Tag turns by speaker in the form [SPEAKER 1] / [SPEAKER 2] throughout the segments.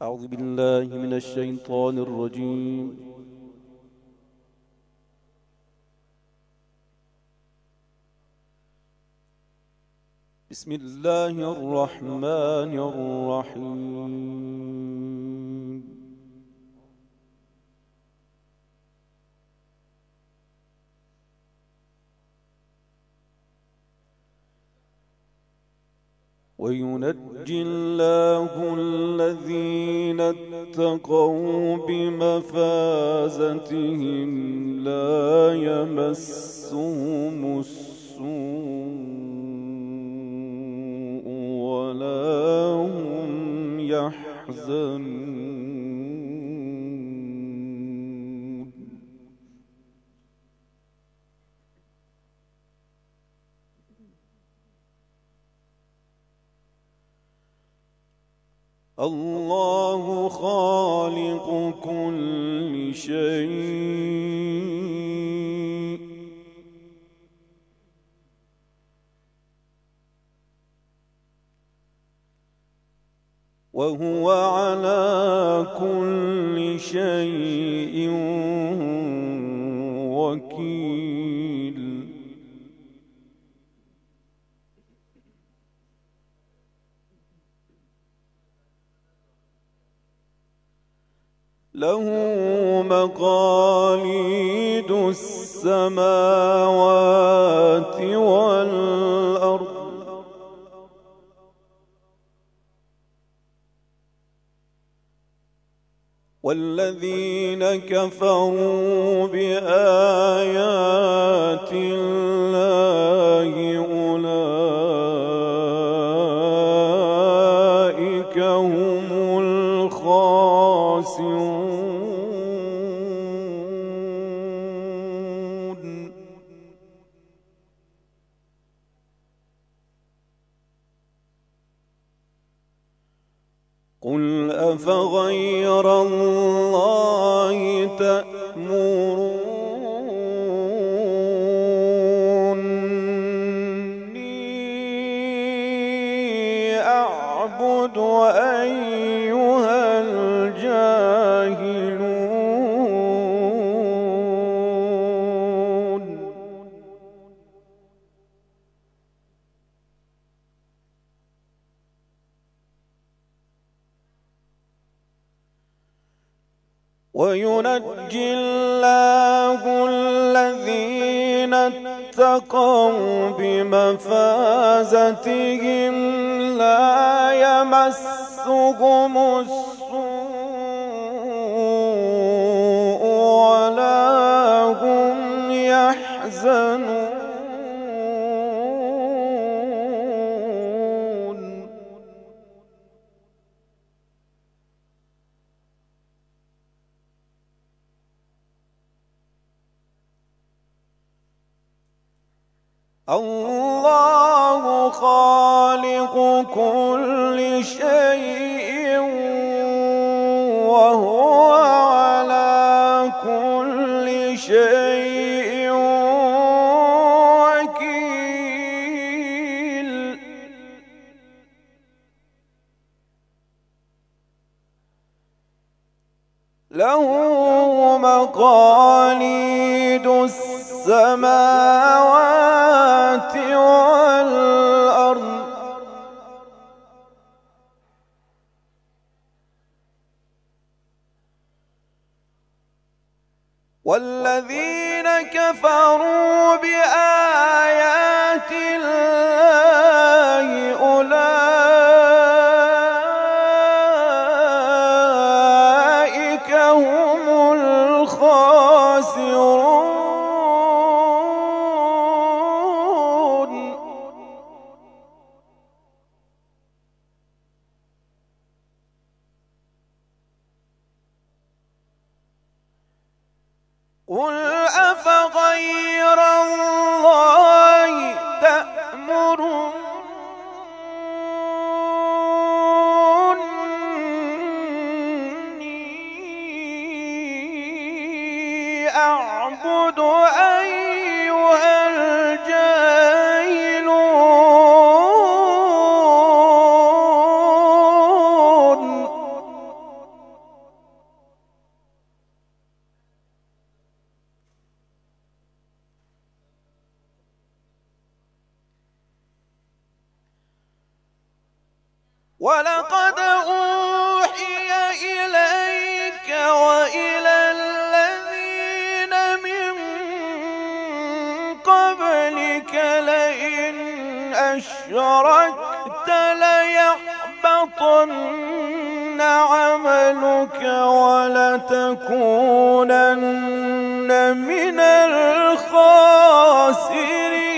[SPEAKER 1] أعوذ بالله من الشيطان الرجيم. بسم الله الرحمن الرحيم. وينجي الله الذين اتقوا بمفازتهم لا يمسهم السوء ولا هم يحزنون. الله خالق كل شيء وهو على كل شيء وكيل. له مقاليد السماوات والأرض والذين كفروا بآيات الله أولئك هم الخاسرون. قل أفغير الله تأمروني أعبد أيها الجاهلون. وينجي الله الذين اتقوا بمفازتهم لا يمسهم السوء ولا هم يحزنون. الله خالق كل شيء وهو على كل شيء وكيل. له مقاليد السماوات والأرض والذين كفروا بآيات الله أولئك هم الخاسرون. قل أفغير الله تأمروني أعبد أيها الجاهلون.
[SPEAKER 2] ولقد أوحي إليك وإلى الذين من قبلك لئن أشركت ليحبطن عملك ولتكونن من الخاسرين.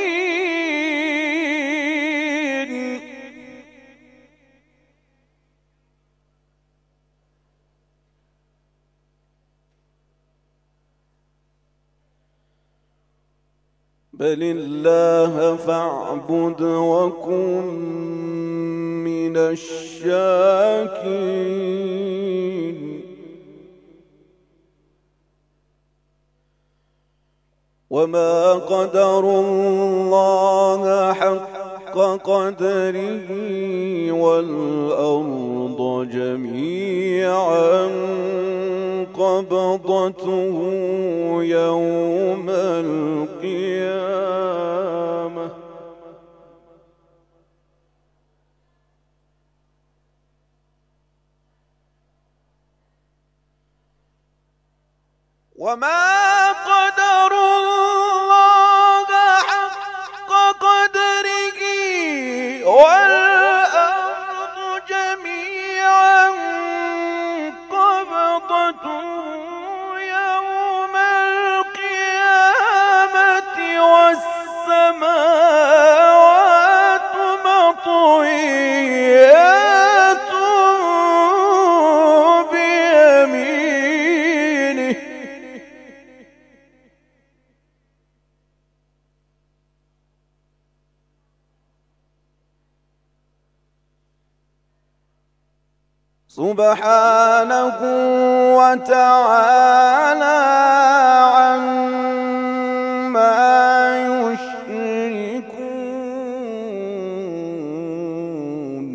[SPEAKER 1] بل الله فاعبد وكن من الشاكرين. وما قدروا الله حق قدره والأرض جميعا قبضته يوم القيامة
[SPEAKER 2] وما قدروا الله حق قدره والأرض جميعا قبضته يوم القيامة والسماوات مطويات بيمينه سبحانه وتعالى عما يشركون.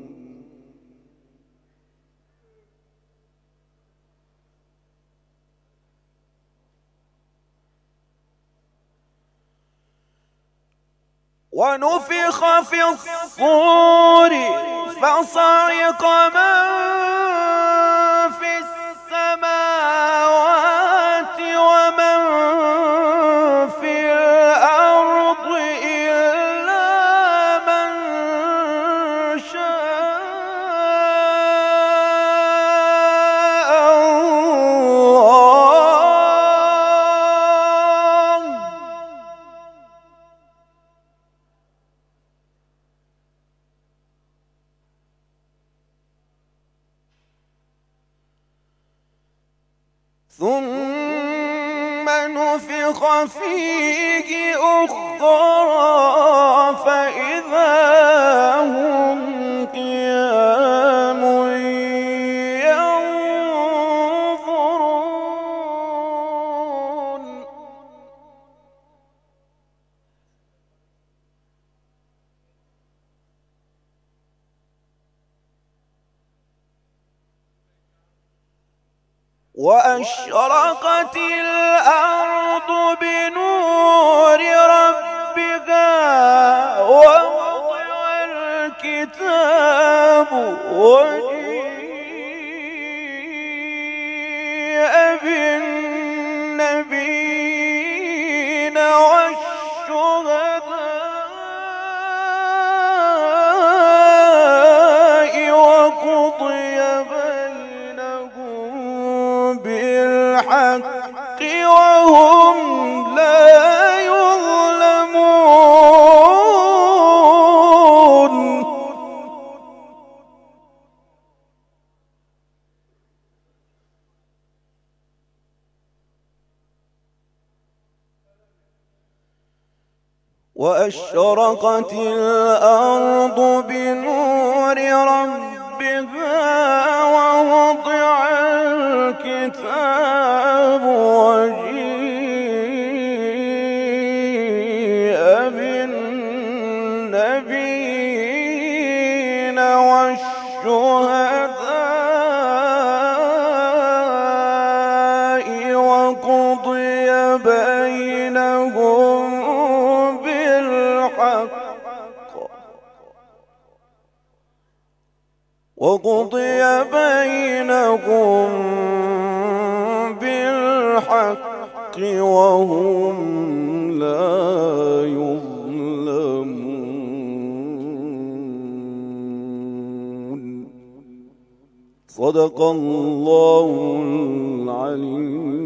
[SPEAKER 2] ونفخ في الصور فصعق من في السماوات ومن في الأرض إلا من شاء الله. ثم نفخ فيه أخرى فإذا هم قيام ينظرون. وأشرقت الأرض بنور ربها ووضع الكتاب وجيء بالنبيين والشهداء وقضي بينهم بالحق وهم لا يظلمون. وأشرقت الأرض بنور ربها ووضع الكتاب وجيء بالنبيين والشهداء وقضي بينهم بالحق وقضي بينهم بالحق وهم لا يظلمون. صدق الله العليم.